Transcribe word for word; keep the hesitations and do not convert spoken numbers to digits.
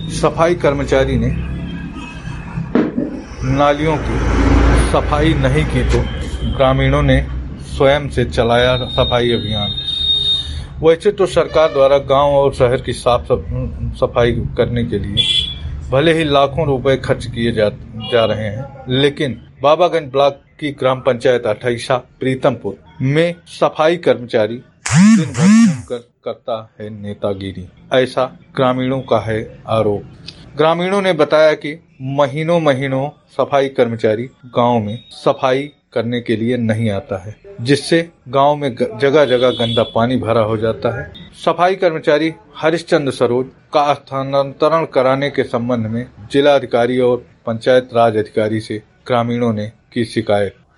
सफाई कर्मचारी ने नालियों की सफाई नहीं की तो ग्रामीणों ने स्वयं से चलाया सफाई अभियान। वैसे तो सरकार द्वारा गांव और शहर की साफ सफाई करने के लिए भले ही लाखों रुपए खर्च किए जा, जा रहे हैं, लेकिन बाबागंज ब्लॉक की ग्राम पंचायत अठाईसा प्रीतमपुर में सफाई कर्मचारी दिन भर घूमकर करता है नेतागिरी, ऐसा ग्रामीणों का है आरोप। ग्रामीणों ने बताया कि महीनों महीनों सफाई कर्मचारी गांव में सफाई करने के लिए नहीं आता है, जिससे गांव में जगह जगह गंदा पानी भरा हो जाता है। सफाई कर्मचारी हरिश्चंद्र सरोज का स्थानांतरण कराने के संबंध में जिला अधिकारी और पंचायत राज अधिकारी से ग्रामीणों ने की शिकायत।